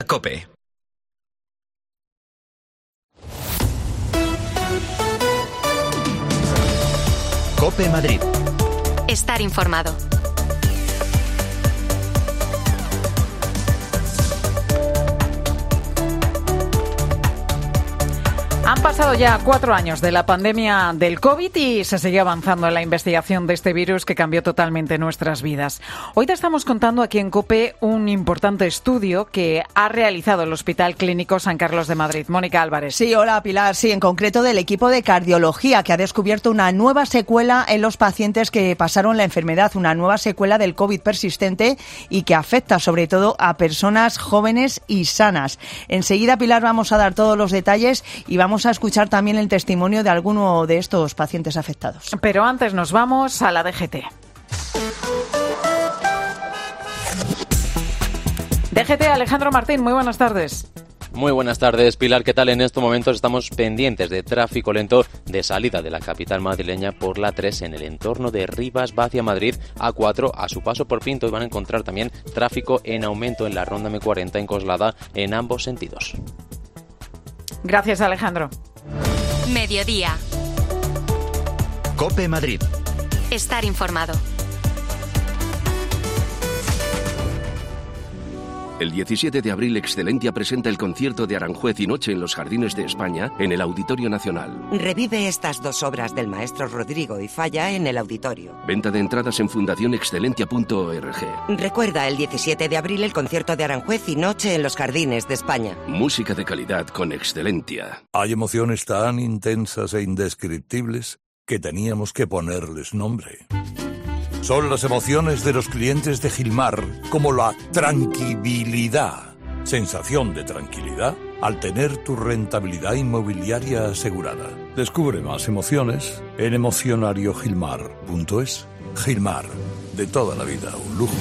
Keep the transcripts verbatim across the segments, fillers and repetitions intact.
COPE. COPE Madrid. Estar informado. Han pasado ya cuatro años de la pandemia del COVID y se sigue avanzando en la investigación de este virus que cambió totalmente nuestras vidas. Hoy te estamos contando aquí en COPE un importante estudio que ha realizado el Hospital Clínico San Carlos de Madrid. Mónica Álvarez. Sí, hola Pilar. Sí, en concreto del equipo de cardiología que ha descubierto una nueva secuela en los pacientes que pasaron la enfermedad, una nueva secuela del COVID persistente y que afecta sobre todo a personas jóvenes y sanas. Enseguida, Pilar, vamos a dar todos los detalles y vamos a escuchar también el testimonio de alguno de estos pacientes afectados. Pero antes nos vamos a la D G T. D G T, Alejandro Martín, muy buenas tardes. Muy buenas tardes, Pilar. ¿Qué tal? En estos momentos estamos pendientes de tráfico lento de salida de la capital madrileña por la tres en el entorno de Rivas va hacia Madrid, A cuatro a su paso por Pinto, y van a encontrar también tráfico en aumento en la ronda eme cuarenta en Coslada en ambos sentidos. Gracias, Alejandro. Mediodía. COPE Madrid. Estar informado. El diecisiete de abril, Excelentia presenta el concierto de Aranjuez y Noche en los Jardines de España en el Auditorio Nacional. Revive estas dos obras del maestro Rodrigo y Falla en el auditorio. Venta de entradas en fundación excelentia punto org. Recuerda el diecisiete de abril el concierto de Aranjuez y Noche en los Jardines de España. Música de calidad con Excelentia. Hay emociones tan intensas e indescriptibles que teníamos que ponerles nombre. Son las emociones de los clientes de Gilmar, como la tranquilidad. Sensación de tranquilidad al tener tu rentabilidad inmobiliaria asegurada. Descubre más emociones en emocionario gilmar punto es. Gilmar, de toda la vida, un lujo.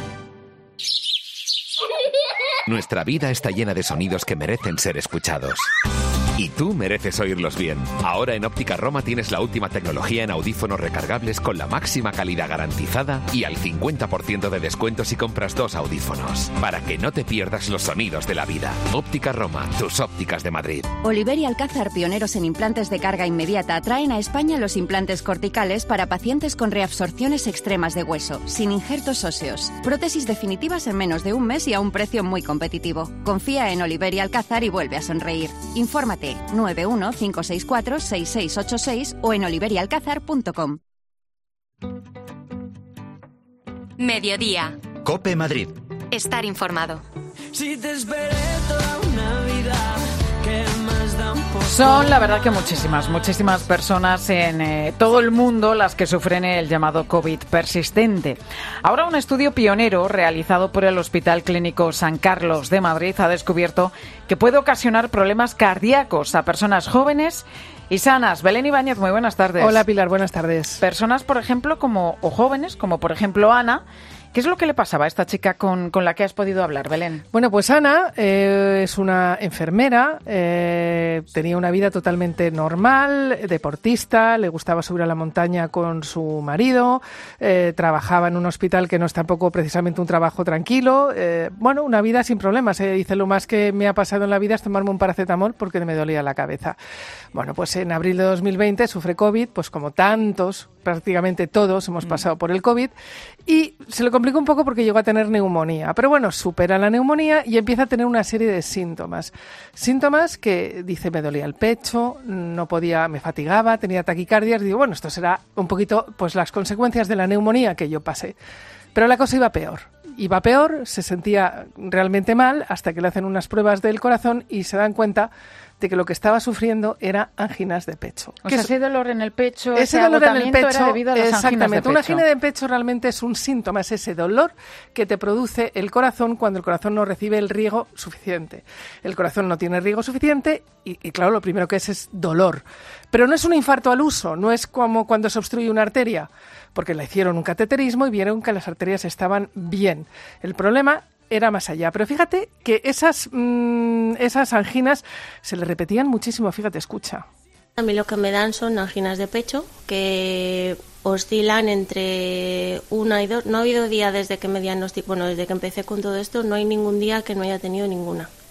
Nuestra vida está llena de sonidos que merecen ser escuchados. Y tú mereces oírlos bien. Ahora en Óptica Roma tienes la última tecnología en audífonos recargables con la máxima calidad garantizada y al cincuenta por ciento de descuento si compras dos audífonos. Para que no te pierdas los sonidos de la vida. Óptica Roma, tus ópticas de Madrid. Oliver y Alcázar, pioneros en implantes de carga inmediata, traen a España los implantes corticales para pacientes con reabsorciones extremas de hueso, sin injertos óseos. Prótesis definitivas en menos de un mes y a un precio muy competitivo. Confía en Oliver y Alcázar y vuelve a sonreír. Infórmate nueve uno cinco seis cuatro seis seis ocho seis o en oliverialcázar punto com. Mediodía. COPE Madrid. Estar informado. Si te esperé toda una vida, ¿qué más da un poco? Son, la verdad, que muchísimas, muchísimas personas en eh, todo el mundo las que sufren el llamado COVID persistente. Ahora, un estudio pionero realizado por el Hospital Clínico San Carlos de Madrid ha descubierto que puede ocasionar problemas cardíacos a personas jóvenes y sanas. Belén Ibáñez, muy buenas tardes. Hola, Pilar, buenas tardes. Personas, por ejemplo, como o jóvenes, como por ejemplo Ana. ¿Qué es lo que le pasaba a esta chica con, con la que has podido hablar, Belén? Bueno, pues Ana eh, es una enfermera, eh, tenía una vida totalmente normal, deportista, le gustaba subir a la montaña con su marido, eh, trabajaba en un hospital que no es tampoco precisamente un trabajo tranquilo, eh, bueno, una vida sin problemas. Eh, dice, lo más que me ha pasado en la vida es tomarme un paracetamol porque me dolía la cabeza. Bueno, pues en abril de dos mil veinte sufre COVID, pues como tantos, prácticamente todos hemos pasado por el COVID, y se lo complicó un poco porque llegó a tener neumonía. Pero bueno, supera la neumonía y empieza a tener una serie de síntomas. Síntomas que, dice, me dolía el pecho, no podía, me fatigaba, tenía taquicardias. Digo, bueno, esto será un poquito pues las consecuencias de la neumonía que yo pasé. Pero la cosa iba peor. Iba peor, se sentía realmente mal hasta que le hacen unas pruebas del corazón y se dan cuenta de que lo que estaba sufriendo era anginas de pecho. O sea, ese dolor en el pecho, ese, ese dolor en el pecho, era debido a las anginas de pecho. Exactamente, una angina de pecho realmente es un síntoma, es ese dolor que te produce el corazón cuando el corazón no recibe el riego suficiente. El corazón no tiene riego suficiente y, y claro, lo primero que es es dolor. Pero no es un infarto al uso, no es como cuando se obstruye una arteria, porque le hicieron un cateterismo y vieron que las arterias estaban bien. El problema era más allá. Pero fíjate que esas, mmm, esas anginas se le repetían muchísimo. Fíjate, escucha. A mí lo que me dan son anginas de pecho que oscilan entre una y dos. No ha habido día desde que me diagnostiqué, bueno, desde que empecé con todo esto, no hay ningún día que no haya tenido ninguna.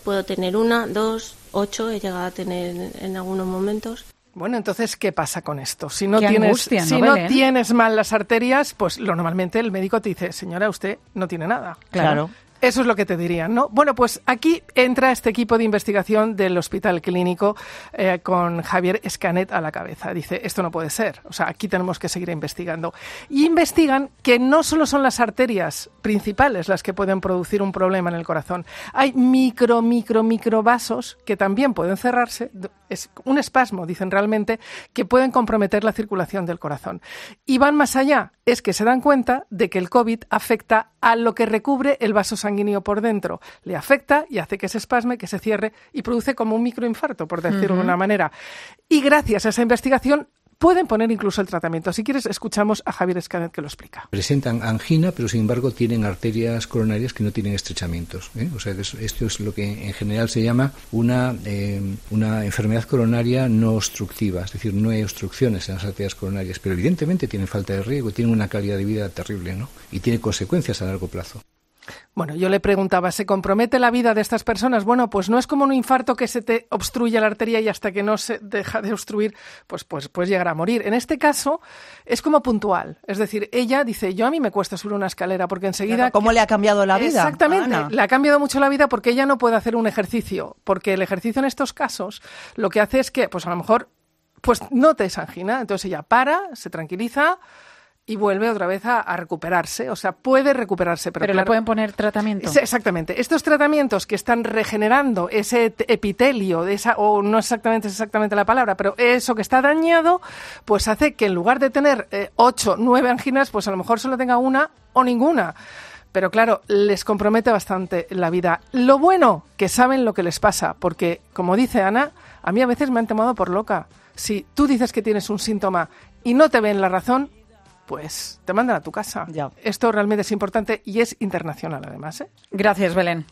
puedo tener una, dos, ocho, he llegado a tener en algunos momentos. Bueno, entonces, ¿qué pasa con esto? Si no Qué tienes, angustia, ¿no, si no Belén? tienes mal las arterias, pues lo normalmente el médico te dice, señora, usted no tiene nada. Claro. Eso es lo que te dirían, ¿no? Bueno, pues aquí entra este equipo de investigación del Hospital Clínico eh, con Javier Escanet a la cabeza. Dice, esto no puede ser. O sea, aquí tenemos que seguir investigando. Y investigan que no solo son las arterias principales las que pueden producir un problema en el corazón. Hay micro, micro, micro vasos que también pueden cerrarse. Es un espasmo, dicen realmente, que pueden comprometer la circulación del corazón. Y van más allá. Es que se dan cuenta de que el COVID afecta a lo que recubre el vaso sanguíneo por dentro. Le afecta y hace que se espasme, que se cierre y produce como un microinfarto, por decirlo uh-huh. de una manera. Y gracias a esa investigación pueden poner incluso el tratamiento. Si quieres, escuchamos a Javier Escanet que lo explica. Presentan angina, pero sin embargo tienen arterias coronarias que no tienen estrechamientos, ¿eh? O sea, esto es lo que en general se llama una, eh, una enfermedad coronaria no obstructiva, es decir, no hay obstrucciones en las arterias coronarias, pero evidentemente tienen falta de riego, tienen una calidad de vida terrible, ¿no? Y tiene consecuencias a largo plazo. Bueno, yo le preguntaba, ¿se compromete la vida de estas personas? Bueno, pues no es como un infarto que se te obstruye la arteria y hasta que no se deja de obstruir, pues, pues puedes llegar a morir. En este caso es como puntual. Es decir, ella dice, yo a mí me cuesta subir una escalera porque enseguida... Claro, ¿cómo le ha cambiado la vida? Exactamente, Ana. Le ha cambiado mucho la vida porque ella no puede hacer un ejercicio. Porque el ejercicio en estos casos lo que hace es que, pues a lo mejor, pues no te es angina. Entonces ella para, se tranquiliza... y vuelve otra vez a, a recuperarse, o sea, puede recuperarse. Pero, pero claro, le pueden poner tratamiento. Exactamente. Estos tratamientos que están regenerando ese epitelio, de esa, o no exactamente es exactamente la palabra, pero eso que está dañado, pues hace que en lugar de tener eh, ocho, nueve anginas, pues a lo mejor solo tenga una o ninguna. Pero claro, les compromete bastante la vida. Lo bueno, que saben lo que les pasa, porque, como dice Ana, a mí a veces me han tomado por loca. Si tú dices que tienes un síntoma y no te ven la razón, pues te mandan a tu casa. Ya. Esto realmente es importante y es internacional además, ¿eh? Gracias, Belén.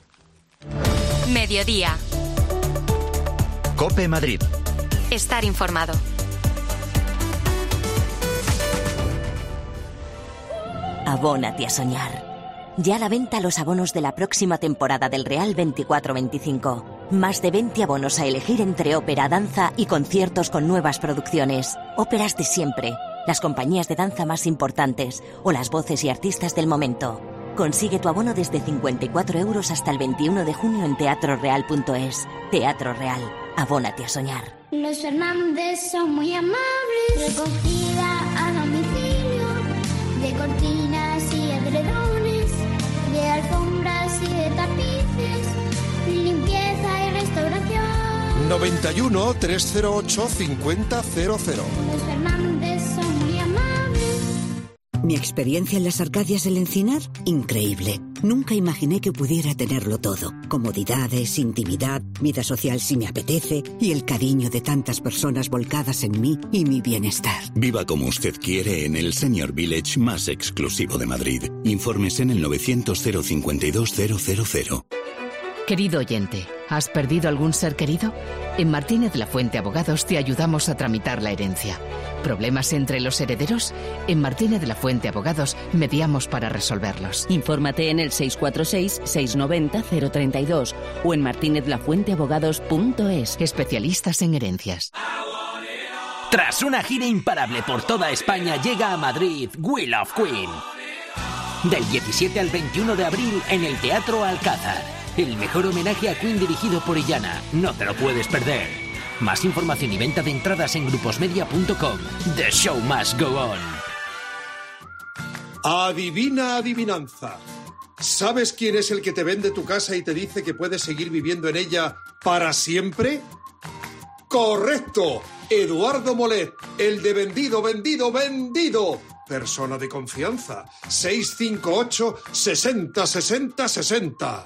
Mediodía. COPE Madrid. Estar informado. Abónate a soñar. Ya a la venta los abonos de la próxima temporada del Real veinticuatro veinticinco. Más de veinte abonos a elegir entre ópera, danza y conciertos con nuevas producciones. Óperas de siempre, las compañías de danza más importantes o las voces y artistas del momento. Consigue tu abono desde cincuenta y cuatro euros hasta el veintiuno de junio en teatro real punto es. Teatro Real. Abónate a soñar. Los Fernández son muy amables. Recogida a domicilio de cortinas y edredones, de alfombras y de tapices, limpieza y restauración. noventa y uno, trescientos ocho, cincuenta cero cero. Los Fernández son muy amables. Mi experiencia en las Arcadias del Encinar, increíble. Nunca imaginé que pudiera tenerlo todo. Comodidades, intimidad, vida social si me apetece y el cariño de tantas personas volcadas en mí y mi bienestar. Viva como usted quiere en el Senior Village más exclusivo de Madrid. Informes en el novecientos cero cincuenta y dos cero cero cero. Querido oyente, ¿has perdido algún ser querido? En Martínez La Fuente Abogados te ayudamos a tramitar la herencia. ¿Problemas entre los herederos? En Martínez La Fuente Abogados mediamos para resolverlos. Infórmate en el seis cuatro seis, seis nueve cero, cero tres dos o en martinez la fuente abogados punto es. Especialistas en herencias. Tras una gira imparable por toda España, llega a Madrid Will of Queen. Del diecisiete al veintiuno de abril en el Teatro Alcázar. El mejor homenaje a Queen dirigido por Illana. No te lo puedes perder. Más información y venta de entradas en gruposmedia punto com. The show must go on. Adivina adivinanza. ¿Sabes quién es el que te vende tu casa y te dice que puedes seguir viviendo en ella para siempre? ¡Correcto! Eduardo Molet, el de vendido, vendido, vendido. Persona de confianza. seis cinco ocho, sesenta, sesenta, sesenta.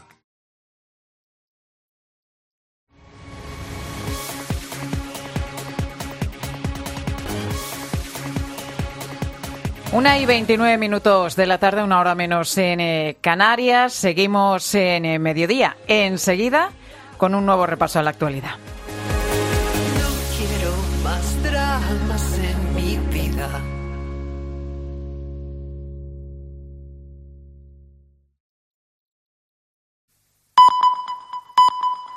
Una y veintinueve minutos de la tarde, una hora menos en eh, Canarias. Seguimos en eh, Mediodía. Enseguida, con un nuevo repaso a la actualidad. No quiero más dramas